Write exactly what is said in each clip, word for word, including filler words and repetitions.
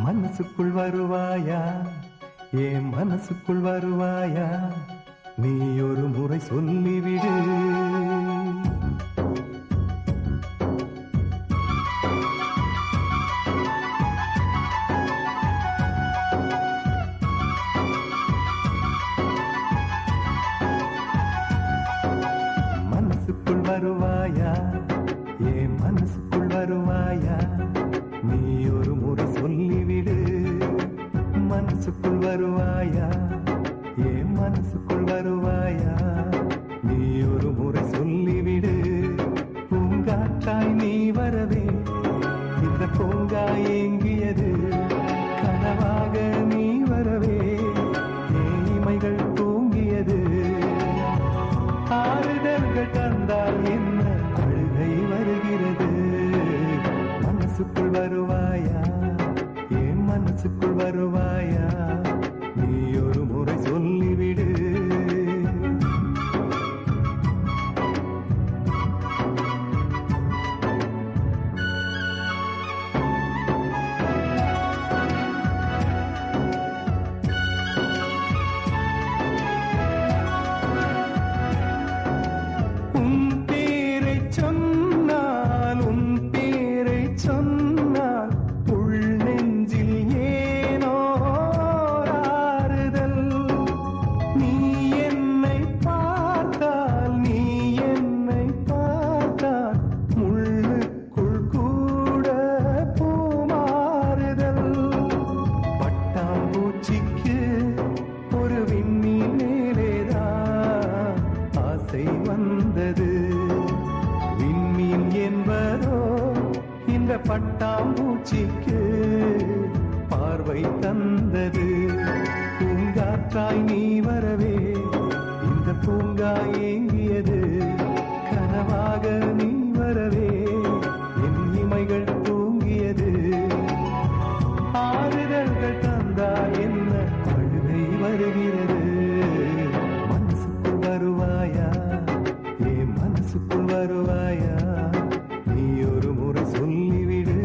மனசுக்குள் வருவாயா, என் மனசுக்குள் வருவாயா, நீ ஒரு முறை சொல்லிவிடு. மனசுக்குள் வருவாயா, என் மனசுக்குள் வருவாயா, நீ ஒரு முறை சொல்லிவிடு. மனசுக்குள் வருவாயா, என் மனசுக்குள் வருவாயா, நீ ஒரு முறை சொல்லிவிடு. பூங்காற்றாய் நீ வரவே இந்த பூங்கா ஏங்கியது, கனவாக நீ வரவே இமைகள் தூங்கியது. ஆறுதல்கள் தந்தால் என்ன அழுகை வருகிறது. மனசுக்குள் வருவாயா, என் மனசுக்குள் வருவாயா, நீ ஒரு முறை சொல்லிவிடு. ஒரு விண்மீன் மேலேதான் ஆசை வந்தது. விண்மீன் என்பதோ இந்த பட்டாம்பூச்சிக்கு பார்வை தந்தது. பூங்காற்றாய் நீ வரவே இந்த பூங்கா ஏங்கியது, கனவாக நீ வரவே என் இமைகள் தூங்கியது. ஆறுதல்கள் தந்தால் என்ன அழுகை வருகிறது. மனசுக்குள் வருவாயா, என் மனசுக்குள் வருவாயா, நீ ஒரு முறை சொல்லிவிடு.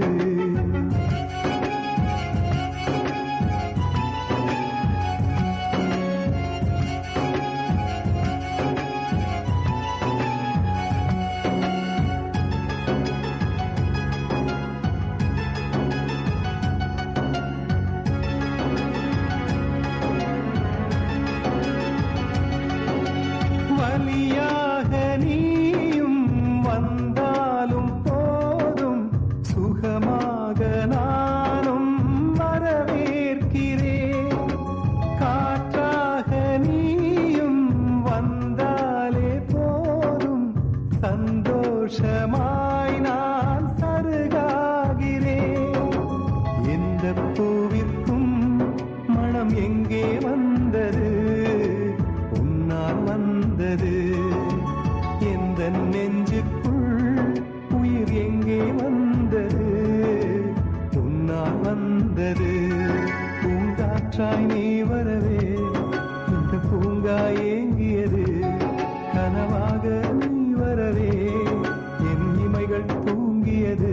வலியாக நீயும் வந்தாலும் போதும், சுகமாக நானும் வரவேற்கிறேன். காற்றாக நீயும் வந்தாலே போதும், சந்தோஷமாய் நான் சருகாகிறேன். எந்த பூவிற்கும் மனம் எங்கே வந்தது, உன்னால் வந்தது. எந்த நெஞ்சுக்குள் உயிர் எங்கே வந்தது, உன்னால் வந்தது. பூங்காற்றாய் நீ வரவே இந்த பூங்கா ஏங்கியது, கனவாக நீ வரவே என் இமைகள் தூங்கியது.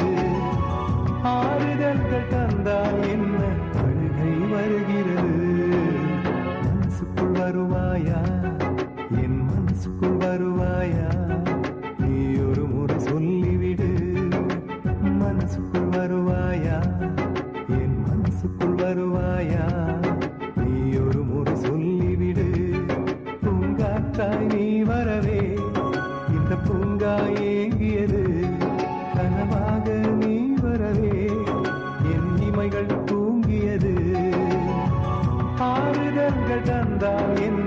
ஆறுதல்கள் தந்தால் என்ன அழுகை வருகிறது. மனசுக்குள் வருவாயா, என் மனசுக்குள் வருவாயா, நீ ஒரு முறை சொல்லிவிடு. மனசுக்குள் வருவாயா, என் மனசுக்குள் வருவாயா, நீ ஒரு முறை சொல்லிவிடு. பூங்காற்றாய் நீ வரவே இந்த பூங்கா ஏங்கியது, கனவாக நீ வரவே என் இமைகள் தூங்கியது. ஆறுதல்கள் தந்தால் என்ன